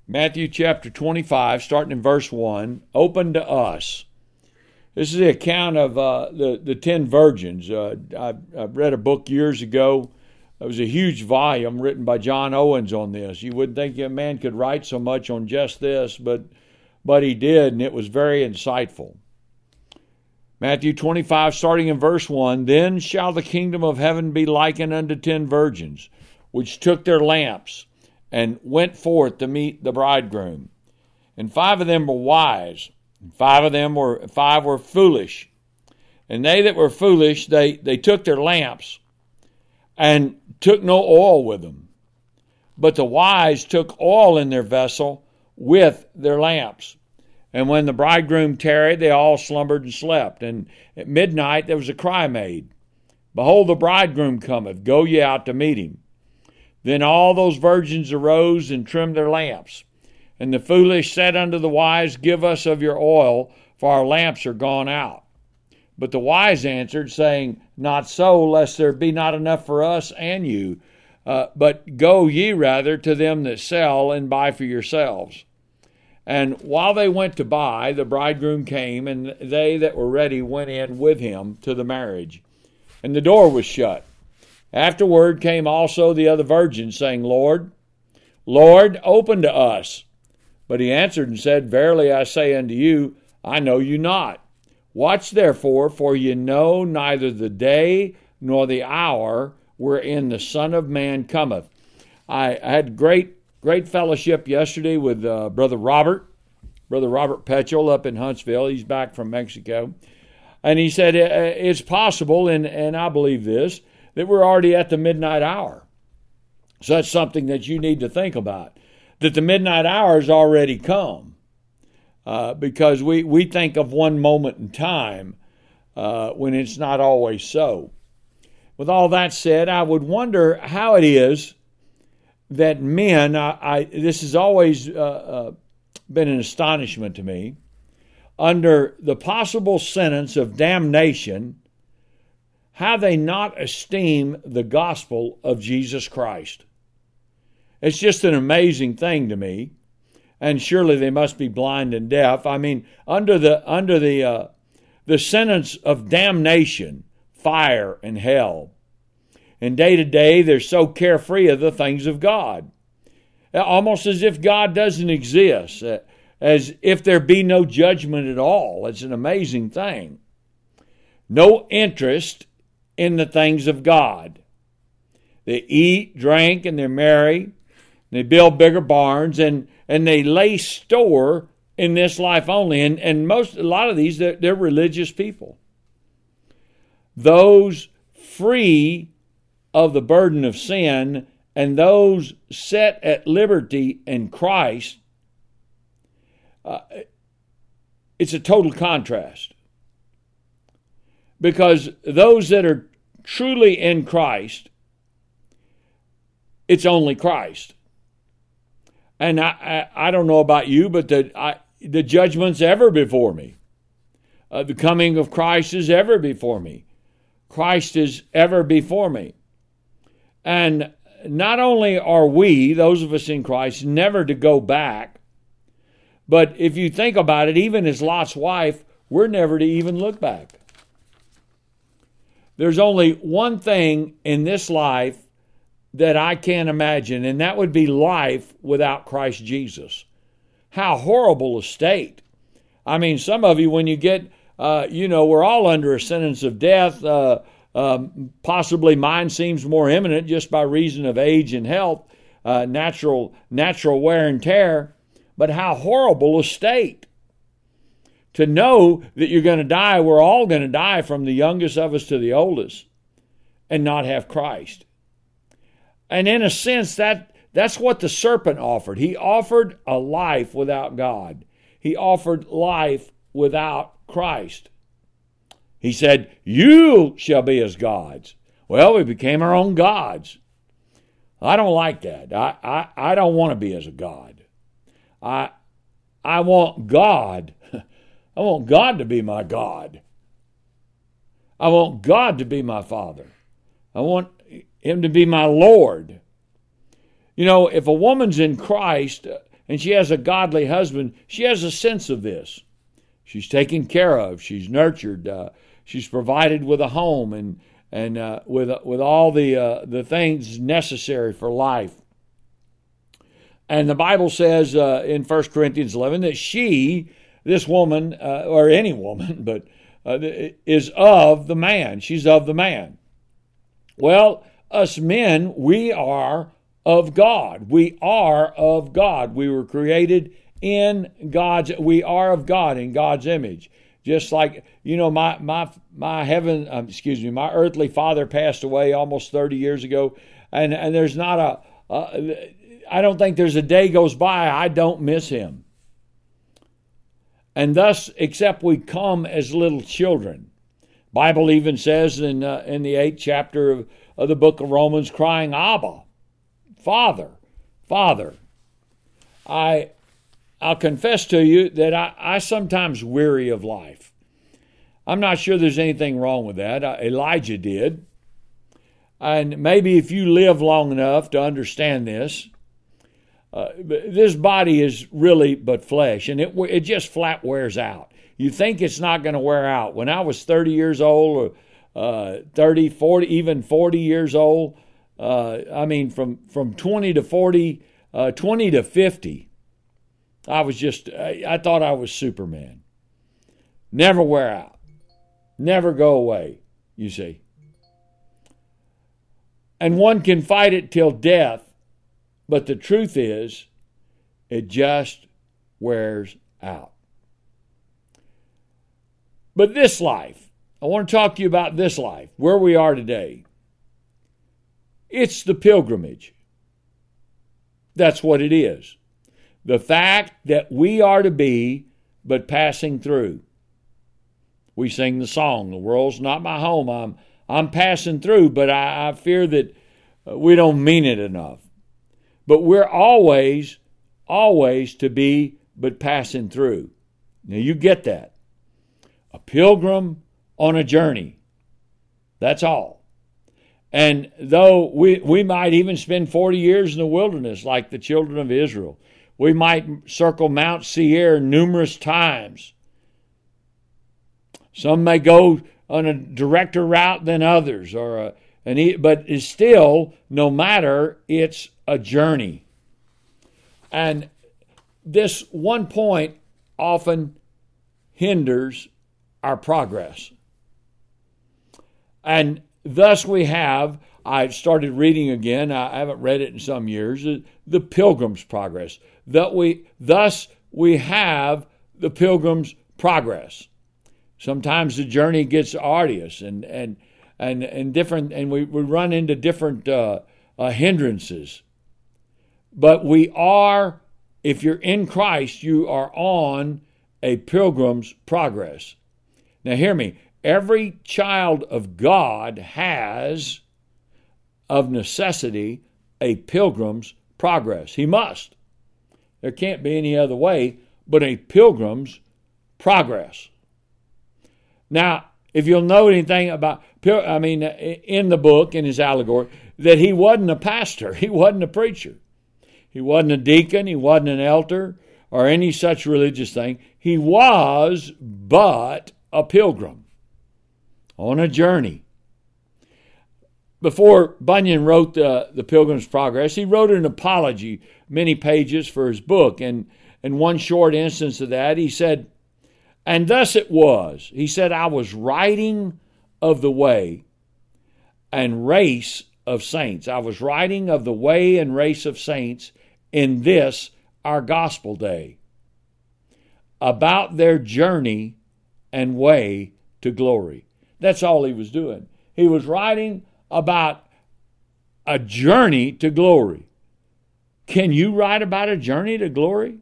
Matthew chapter 25, starting in verse 1, open to us. This is the account of the 10 virgins. I read a book years ago. It was a huge volume written by John Owens on this. You wouldn't think a man could write so much on just this, but he did, and it was very insightful. Matthew 25, starting in verse 1, Then shall the kingdom of heaven be likened unto 10 virgins, which took their lamps, and went forth to meet the bridegroom. And 5 of them were wise, and 5 were foolish. And they that were foolish, they took their lamps, and took no oil with them. But the wise took oil in their vessel with their lamps. And when the bridegroom tarried, they all slumbered and slept. And at midnight there was a cry made, Behold, the bridegroom cometh, go ye out to meet him. Then all those virgins arose and trimmed their lamps. And the foolish said unto the wise, Give us of your oil, for our lamps are gone out. But the wise answered, saying, Not so, lest there be not enough for us and you. But go ye rather to them that sell, and buy for yourselves. And while they went to buy, the bridegroom came, and they that were ready went in with him to the marriage. And the door was shut. Afterward came also the other virgins, saying, Lord, Lord, open to us. But he answered and said, Verily I say unto you, I know you not. Watch therefore, for ye know neither the day nor the hour wherein the Son of Man cometh. I had great fellowship yesterday with Brother Robert Petchel up in Huntsville. He's back from Mexico. And he said, it's possible, and I believe this, that we're already at the midnight hour. So that's something that you need to think about, that the midnight hour has already come. Because we think of one moment in time when it's not always so. With all that said, I would wonder how it is that men, this has always been an astonishment to me, under the possible sentence of damnation, how they not esteem the gospel of Jesus Christ. It's just an amazing thing to me. And surely they must be blind and deaf. I mean, under the sentence of damnation, fire and hell. And day to day, they're so carefree of the things of God. Almost as if God doesn't exist, as if there be no judgment at all. It's an amazing thing. No interest in the things of God. They eat, drink, and they're merry. They build bigger barns, and they lay store in this life only. And a lot of these, they're religious people. Those free of the burden of sin and those set at liberty in Christ, it's a total contrast. Because those that are truly in Christ, it's only Christ. And I don't know about you, but the judgment's ever before me. The coming of Christ is ever before me. Christ is ever before me. And not only are we, those of us in Christ, never to go back, but if you think about it, even as Lot's wife, we're never to even look back. There's only one thing in this life that I can't imagine, and that would be life without Christ Jesus. How horrible a state. I mean, some of you, when you get, we're all under a sentence of death. Possibly mine seems more imminent just by reason of age and health, natural wear and tear. But how horrible a state. To know that you're going to die, we're all going to die from the youngest of us to the oldest, and not have Christ. And in a sense, that's what the serpent offered. He offered a life without God. He offered life without Christ. He said, you shall be as gods. Well, we became our own gods. I don't like that. I don't want to be as a god. I want God. I want God to be my God. I want God to be my Father. I want Him to be my Lord. You know, if a woman's in Christ and she has a godly husband, she has a sense of this. She's taken care of. She's nurtured. She's provided with a home and with all the things necessary for life. And the Bible says in 1 Corinthians 11 that this woman, or any woman, but is of the man. She's of the man. Well, us men, we are of God. We are of God. We were created we are of God in God's image. Just like, my earthly father passed away almost 30 years ago, and there's not I don't think there's a day goes by I don't miss him. And thus, except we come as little children. Bible even says in the 8th chapter of the book of Romans, crying, Abba, Father, Father. I'll confess to you that I sometimes weary of life. I'm not sure there's anything wrong with that. Elijah did. And maybe if you live long enough to understand this body is really but flesh, and it just flat wears out. You think it's not going to wear out. When I was 30 years old, or 30, 40, even 40 years old, from 20 to 40, 20 to 50, I thought I was Superman. Never wear out. Never go away, you see. And one can fight it till death, but the truth is, it just wears out. But this life, I want to talk to you about this life, where we are today. It's the pilgrimage. That's what it is. The fact that we are to be but passing through. We sing the song, the world's not my home. I'm passing through, but I fear that we don't mean it enough. But we're always to be but passing through. Now you get that. A pilgrim on a journey. That's all. And though we might even spend 40 years in the wilderness like the children of Israel, we might circle Mount Seir numerous times. Some may go on a directer route than others, but it's still, no matter, it's a journey. And this one point often hinders our progress. And thus I started reading again, I haven't read it in some years, the Pilgrim's Progress. Thus we have the Pilgrim's Progress. Sometimes the journey gets arduous and different, and we run into different hindrances. But we are, if you're in Christ, you are on a pilgrim's progress. Now hear me, every child of God has, of necessity, a pilgrim's progress. He must. There can't be any other way but a pilgrim's progress. Now, if you'll know anything about, in the book, in his allegory, that he wasn't a pastor, he wasn't a preacher. He wasn't a deacon, he wasn't an elder, or any such religious thing. He was but a pilgrim on a journey. Before Bunyan wrote the Pilgrim's Progress, he wrote an apology, many pages, for his book. And in one short instance of that, he said, "And thus it was," he said, "I was writing of the way and race of saints. I was writing of the way and race of saints in this, our gospel day, about their journey and way to glory." That's all he was doing. He was writing about a journey to glory. Can you write about a journey to glory?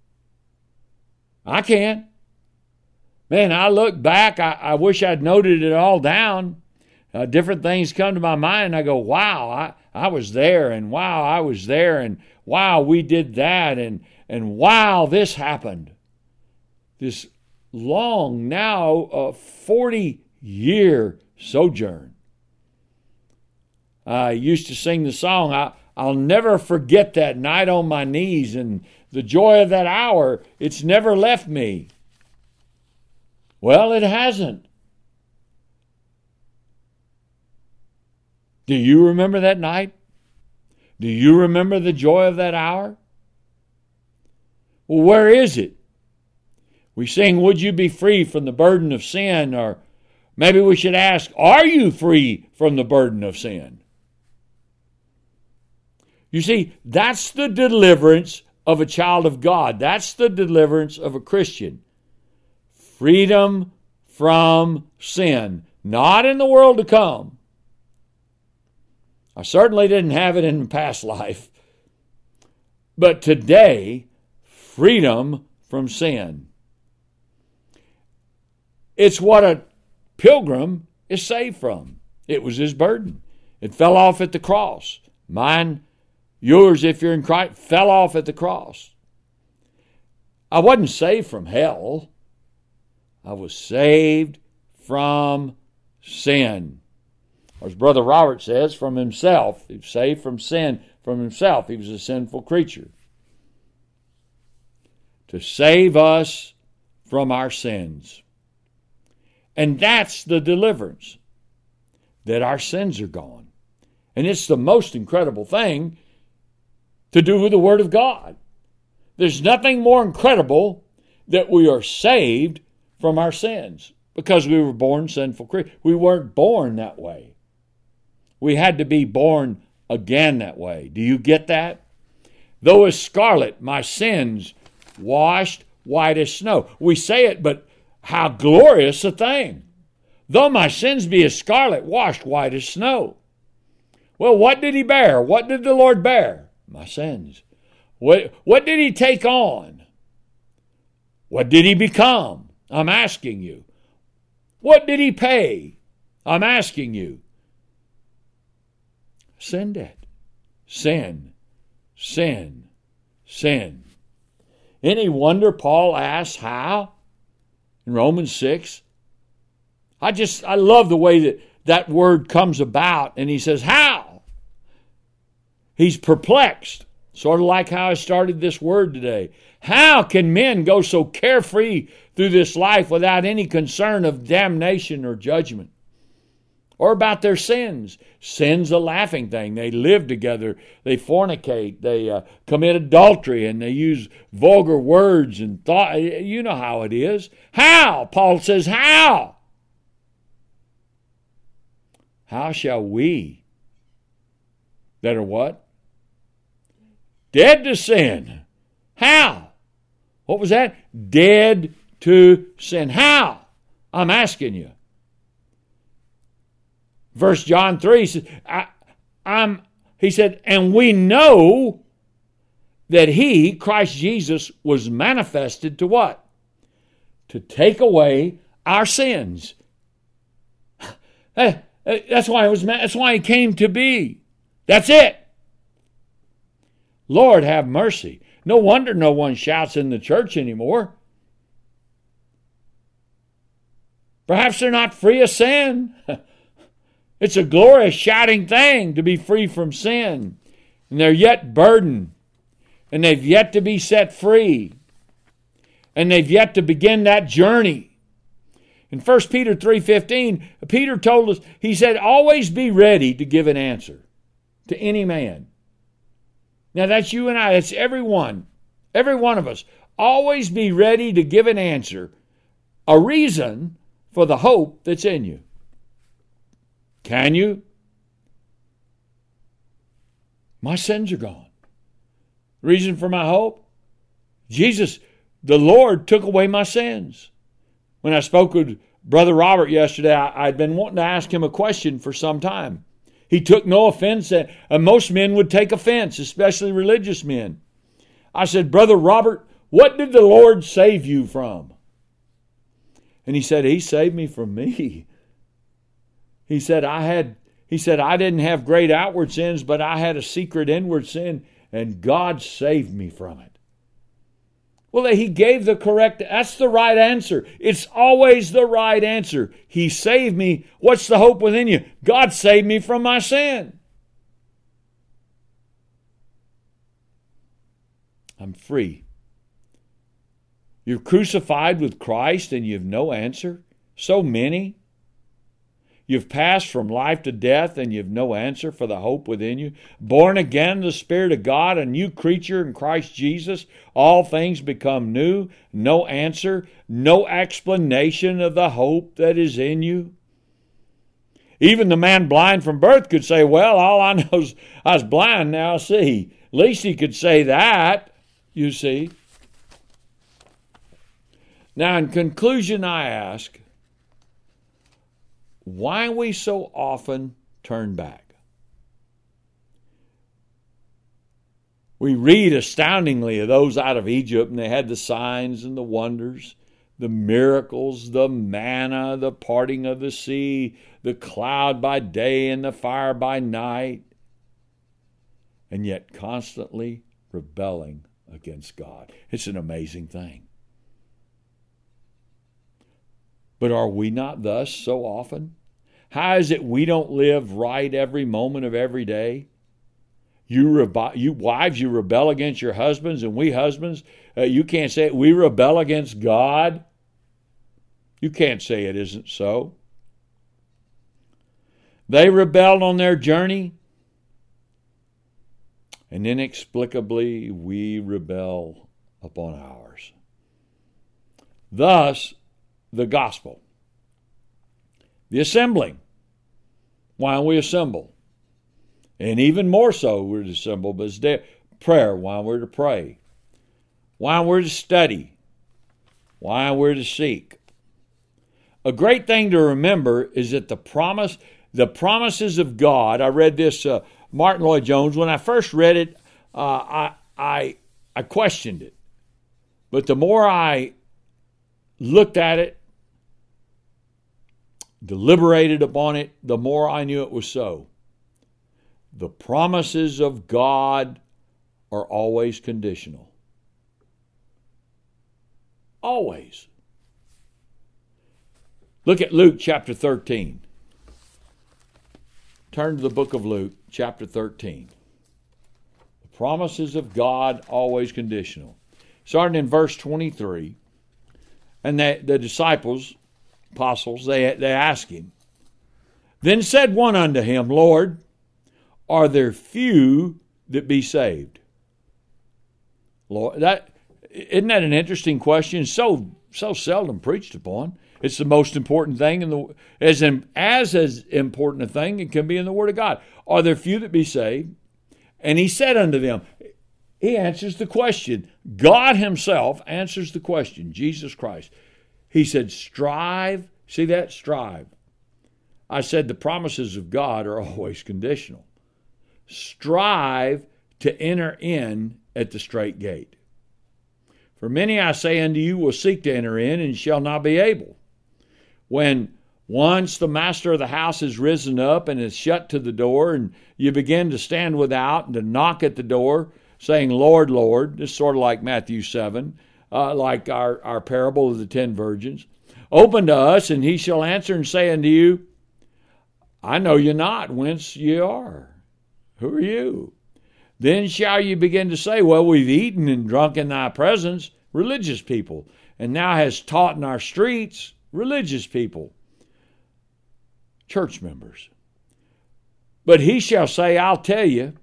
I can. Man, I look back, I wish I'd noted it all down. Different things come to my mind, and I go, wow, I was there, and wow, I was there, and wow, we did that, and wow, this happened. This long, now 40-year sojourn. I used to sing the song, I'll never forget that night on my knees and the joy of that hour, it's never left me. Well, it hasn't. Do you remember that night? Do you remember the joy of that hour? Well, where is it? We sing, would you be free from the burden of sin? Or maybe we should ask, are you free from the burden of sin? You see, that's the deliverance of a child of God. That's the deliverance of a Christian. Freedom from sin. Not in the world to come. I certainly didn't have it in the past life. But today, freedom from sin. It's what a pilgrim is saved from. It was his burden. It fell off at the cross. Mine, yours, if you're in Christ, fell off at the cross. I wasn't saved from hell. I was saved from sin. Or as Brother Robert says, from himself. He was saved from sin from himself. He was a sinful creature. To save us from our sins. And that's the deliverance. That our sins are gone. And it's the most incredible thing to do with the Word of God. There's nothing more incredible that we are saved from our sins. Because we were born sinful creatures. We weren't born that way. We had to be born again that way. Do you get that? Though as scarlet, my sins washed white as snow. We say it, but how glorious a thing. Though my sins be as scarlet, washed white as snow. Well, what did he bear? What did the Lord bear? My sins. What did he take on? What did he become? I'm asking you. What did he pay? I'm asking you. Sin debt. Sin. Sin. Sin. Any wonder Paul asks how? In Romans 6. I love the way that word comes about, and he says, how? He's perplexed. Sort of like how I started this word today. How can men go so carefree through this life without any concern of damnation or judgment? Or about their sins. Sin's a laughing thing. They live together. They fornicate. They commit adultery. And they use vulgar words and thought. You know how it is. How? Paul says, how? How shall we that are what? Dead to sin. How? What was that? Dead to sin. How? I'm asking you. 1 John 3 says, he said, and we know that he, Christ Jesus, was manifested to what? To take away our sins. That's why he came to be. That's it. Lord, have mercy. No wonder no one shouts in the church anymore. Perhaps they're not free of sin. It's a glorious shouting thing to be free from sin. And they're yet burdened. And they've yet to be set free. And they've yet to begin that journey. In 1 Peter 3:15, Peter told us, he said, always be ready to give an answer to any man. Now that's you and I, that's every one of us. Always be ready to give an answer, a reason for the hope that's in you. Can you? My sins are gone. Reason for my hope? Jesus, the Lord, took away my sins. When I spoke with Brother Robert yesterday, I'd been wanting to ask him a question for some time. He took no offense, and most men would take offense, especially religious men. I said, Brother Robert, what did the Lord save you from? And he said, he saved me from me. He said, I didn't have great outward sins, but I had a secret inward sin, and God saved me from it. Well, he gave that's the right answer. It's always the right answer. He saved me. What's the hope within you? God saved me from my sin. I'm free. You're crucified with Christ and you have no answer? So many. You've passed from life to death and you have no answer for the hope within you. Born again in the Spirit of God, a new creature in Christ Jesus. All things become new. No answer, no explanation of the hope that is in you. Even the man blind from birth could say, well, all I know is I was blind, now I see. At least he could say that, you see. Now, in conclusion, I ask, why we so often turn back? We read astoundingly of those out of Egypt, and they had the signs and the wonders, the miracles, the manna, the parting of the sea, the cloud by day and the fire by night, and yet constantly rebelling against God. It's an amazing thing. But are we not thus so often? How is it we don't live right every moment of every day? You wives, you rebel against your husbands, and we husbands, you can't say it. We rebel against God. You can't say it isn't so. They rebelled on their journey, and inexplicably we rebel upon ours. Thus, the gospel. The assembling. Why we assemble. And even more so we're to assemble, but it's prayer, why we're to pray. Why we're to study. Why we're to seek. A great thing to remember is that the promises of God, I read this, Martin Lloyd-Jones, when I first read it, I questioned it. But the more I looked at it, deliberated upon it, the more I knew it was so. The promises of God are always conditional. Always. Look at Luke chapter 13. Turn to the book of Luke chapter 13. The promises of God always conditional. Starting in verse 23. And the disciples, apostles, they ask him. Then said one unto him, Lord, are there few that be saved? Lord, isn't that an interesting question? So seldom preached upon. It's the most important thing as important a thing it can be in the Word of God. Are there few that be saved? And he said unto them, he answers the question. God himself answers the question, Jesus Christ. He said, strive. See that? Strive. I said the promises of God are always conditional. Strive to enter in at the strait gate. For many, I say unto you, will seek to enter in and shall not be able. When once the master of the house is risen up and is shut to the door, and you begin to stand without and to knock at the door, saying, Lord, Lord, it's sort of like Matthew 7, like our parable of the 10 virgins. Open to us, and he shall answer and say unto you, I know you not whence ye are. Who are you? Then shall you begin to say, well, we've eaten and drunk in thy presence, religious people, and thou hast taught in our streets, religious people, church members. But he shall say, I tell you,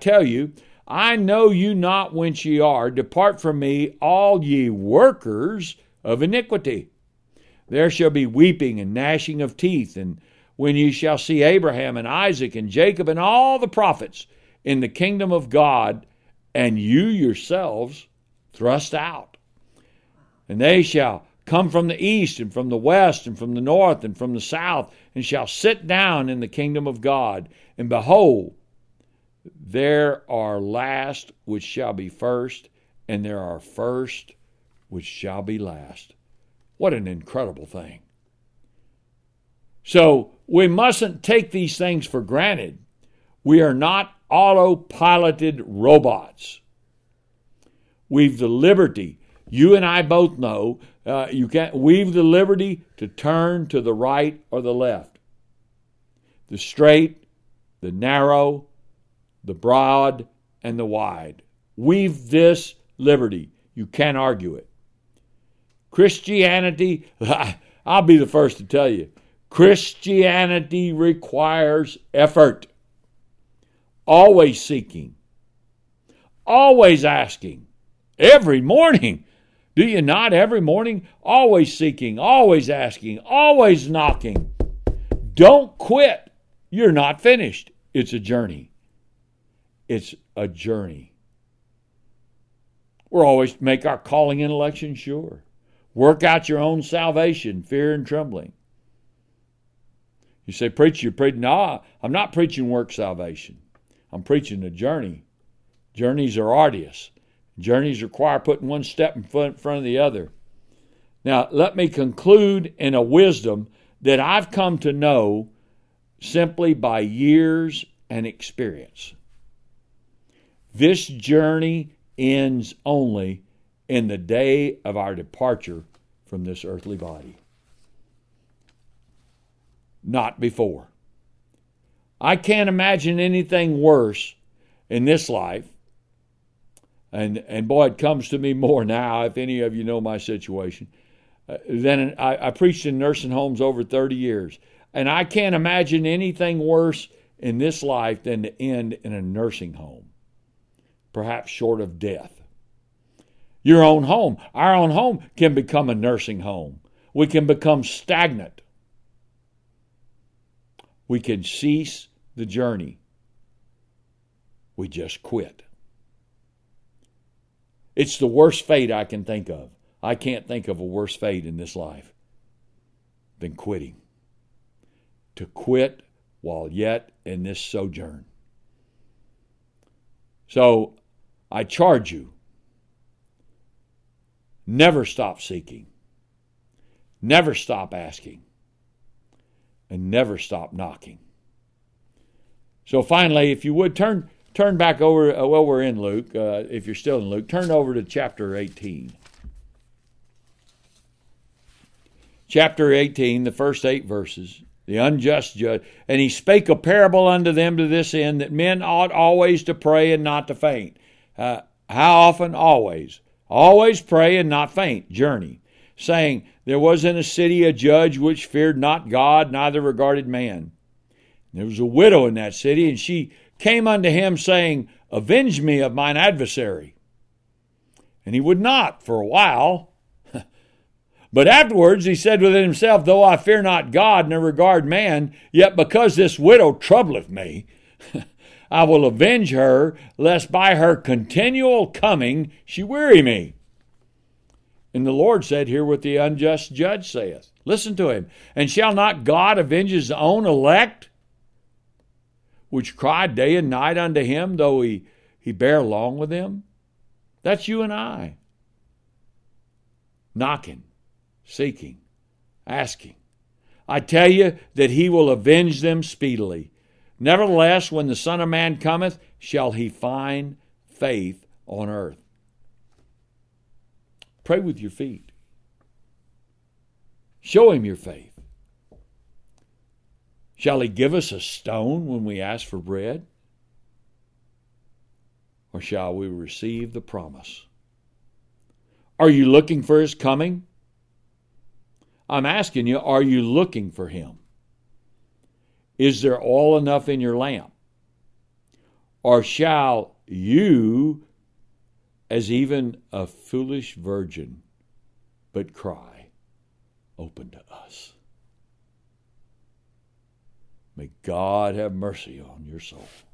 I know you not whence ye are. Depart from me, all ye workers of iniquity. There shall be weeping and gnashing of teeth, and when ye shall see Abraham and Isaac and Jacob and all the prophets in the kingdom of God, and you yourselves thrust out. And they shall come from the east and from the west and from the north and from the south, and shall sit down in the kingdom of God. And behold, there are last which shall be first, and there are first which shall be last. What an incredible thing. So we mustn't take these things for granted. We are not autopiloted robots. We've the liberty. You and I both know we've the liberty to turn to the right or the left. The straight, the narrow, the broad, and the wide. We've this liberty. You can't argue it. Christianity, I'll be the first to tell you, Christianity requires effort. Always seeking. Always asking. Every morning. Do you not every morning? Always seeking, always asking, always knocking. Don't quit. You're not finished. It's a journey. It's a journey. We're always to make our calling and election sure. Work out your own salvation, fear and trembling. You say, preach, you're preaching. No, I'm not preaching work salvation. I'm preaching a journey. Journeys are arduous. Journeys require putting one step in front of the other. Now, let me conclude in a wisdom that I've come to know simply by years and experience. This journey ends only in the day of our departure from this earthly body. Not before. I can't imagine anything worse in this life. And boy, it comes to me more now, if any of you know my situation. Then I preached in nursing homes over 30 years. And I can't imagine anything worse in this life than to end in a nursing home, perhaps short of death. Your own home, our own home can become a nursing home. We can become stagnant. We can cease the journey. We just quit. It's the worst fate I can think of. I can't think of a worse fate in this life than quitting. To quit while yet in this sojourn. So I charge you, never stop seeking, never stop asking, and never stop knocking. So finally, if you would, turn back over, we're in Luke. If you're still in Luke, turn over to chapter 18. Chapter 18, the first 8 verses. The unjust judge. And he spake a parable unto them to this end, that men ought always to pray and not to faint. How often? Always. Always pray and not faint. Journey. Saying, there was in a city a judge which feared not God, neither regarded man. There was a widow in that city, and she came unto him, saying, avenge me of mine adversary. And he would not for a while. But afterwards he said within himself, though I fear not God, nor regard man, yet because this widow troubleth me, I will avenge her, lest by her continual coming she weary me. And the Lord said, hear what the unjust judge saith. Listen to him. And shall not God avenge his own elect, which cry day and night unto him, though he bear long with them? That's you and I. Knocking, seeking, asking. I tell you that he will avenge them speedily. Nevertheless, when the Son of Man cometh, shall he find faith on earth? Pray with your feet. Show him your faith. Shall he give us a stone when we ask for bread? Or shall we receive the promise? Are you looking for his coming? I'm asking you, are you looking for him? Is there oil enough in your lamp? Or shall you, as even a foolish virgin, but cry, open to us? May God have mercy on your soul.